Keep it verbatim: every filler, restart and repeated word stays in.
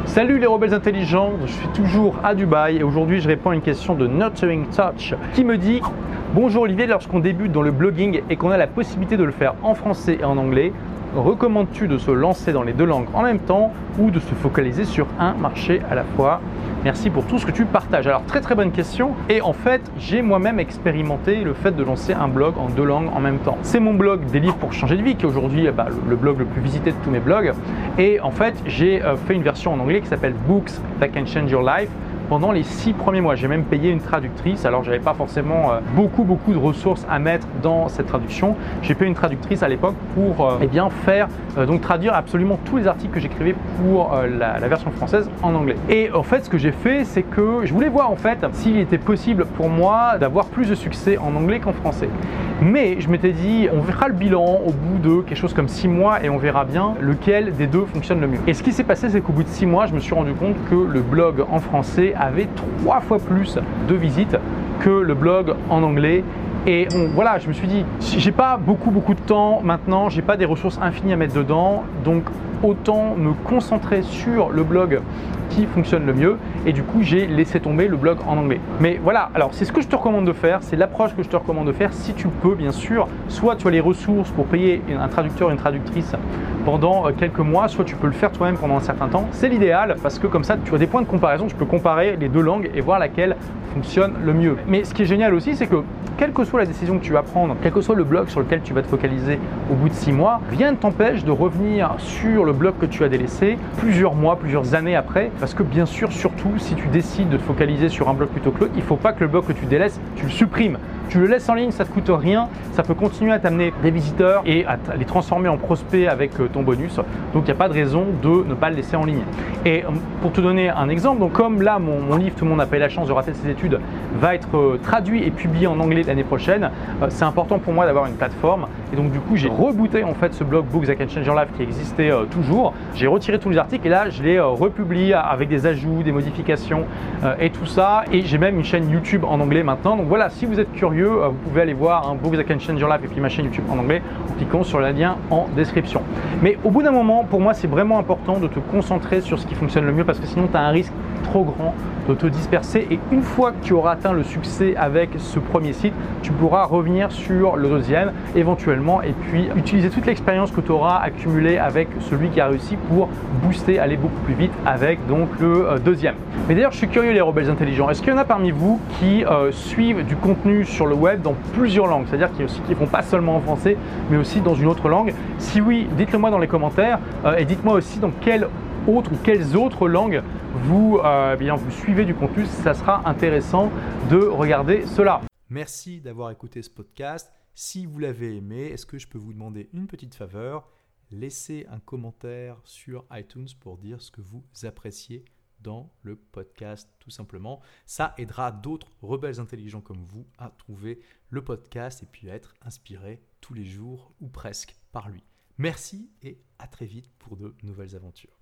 Salut les rebelles intelligents, je suis toujours à Dubaï et aujourd'hui je réponds à une question de Nurturing Touch qui me dit « Bonjour Olivier, lorsqu'on débute dans le blogging et qu'on a la possibilité de le faire en français et en anglais, recommandes-tu de se lancer dans les deux langues en même temps ou de se focaliser sur un marché à la fois ? Merci pour tout ce que tu partages. » Alors très très bonne question et en fait j'ai moi-même expérimenté le fait de lancer un blog en deux langues en même temps. C'est mon blog des livres pour changer de vie qui est aujourd'hui bah, le blog le plus visité de tous mes blogs et en fait j'ai euh, fait une version en anglais qui s'appelle Books That Can Change Your Life. Pendant les six premiers mois, j'ai même payé une traductrice. Alors, je n'avais pas forcément euh, beaucoup, beaucoup de ressources à mettre dans cette traduction. J'ai payé une traductrice à l'époque pour euh, eh bien, faire, euh, donc traduire absolument tous les articles que j'écrivais pour euh, la, la version française en anglais. Et en fait, ce que j'ai fait, c'est que je voulais voir en fait s'il était possible pour moi d'avoir plus de succès en anglais qu'en français. Mais je m'étais dit, on verra le bilan au bout de quelque chose comme six mois et on verra bien lequel des deux fonctionne le mieux. Et ce qui s'est passé, c'est qu'au bout de six mois, je me suis rendu compte que le blog en français avait trois fois plus de visites que le blog en anglais. Et bon, voilà, je me suis dit, j'ai pas beaucoup beaucoup de temps maintenant, j'ai pas des ressources infinies à mettre dedans, donc autant me concentrer sur le blog qui fonctionne le mieux et du coup j'ai laissé tomber le blog en anglais. Mais voilà, alors c'est ce que je te recommande de faire, c'est l'approche que je te recommande de faire si tu peux bien sûr, soit tu as les ressources pour payer un traducteur, une traductrice pendant quelques mois, soit tu peux le faire toi-même pendant un certain temps. C'est l'idéal parce que comme ça tu as des points de comparaison, tu peux comparer les deux langues et voir laquelle fonctionne le mieux. Mais ce qui est génial aussi, c'est que quelle que soit la décision que tu vas prendre, quel que soit le blog sur lequel tu vas te focaliser au bout de six mois, rien ne t'empêche de revenir sur le blog que tu as délaissé plusieurs mois, plusieurs années après. Parce que bien sûr, surtout si tu décides de te focaliser sur un blog plutôt que l'autre, il ne faut pas que le blog que tu délaisses, tu le supprimes. Tu le laisses en ligne, ça ne te coûte rien, ça peut continuer à t'amener des visiteurs et à les transformer en prospects avec ton bonus. Donc il n'y a pas de raison de ne pas le laisser en ligne. Et pour te donner un exemple, donc comme là mon, mon livre Tout le monde n'a pas eu la chance de rater ses études va être traduit et publié en anglais l'année prochaine, c'est important pour moi d'avoir une plateforme. Et donc du coup j'ai rebooté en fait ce blog Books That Can Change Your Life qui existait euh, toujours. J'ai retiré tous les articles et là je l'ai euh, republié avec des ajouts, des modifications euh, et tout ça. Et j'ai même une chaîne YouTube en anglais maintenant. Donc voilà, si vous êtes curieux, euh, vous pouvez aller voir hein, Books That Can Change Your Life et puis ma chaîne YouTube en anglais en cliquant sur le lien en description. Mais au bout d'un moment, pour moi c'est vraiment important de te concentrer sur ce qui fonctionne le mieux parce que sinon tu as un risque trop grand de te disperser et une fois que tu auras atteint le succès avec ce premier site, tu pourras revenir sur le deuxième éventuellement et puis utiliser toute l'expérience que tu auras accumulée avec celui qui a réussi pour booster, aller beaucoup plus vite avec donc le euh, deuxième. Mais d'ailleurs, je suis curieux les rebelles intelligents, est-ce qu'il y en a parmi vous qui euh, suivent du contenu sur le web dans plusieurs langues, c'est-à-dire qui ne font pas seulement en français mais aussi dans une autre langue? Si oui, dites-le moi dans les commentaires euh, et dites-moi aussi dans quelle autre ou quelles autres langues vous, euh, bien, vous suivez du contenu, ça sera intéressant de regarder cela. Merci d'avoir écouté ce podcast. Si vous l'avez aimé, est-ce que je peux vous demander une petite faveur? Laissez un commentaire sur iTunes pour dire ce que vous appréciez dans le podcast tout simplement. Ça aidera d'autres rebelles intelligents comme vous à trouver le podcast et puis à être inspirés tous les jours ou presque par lui. Merci et à très vite pour de nouvelles aventures.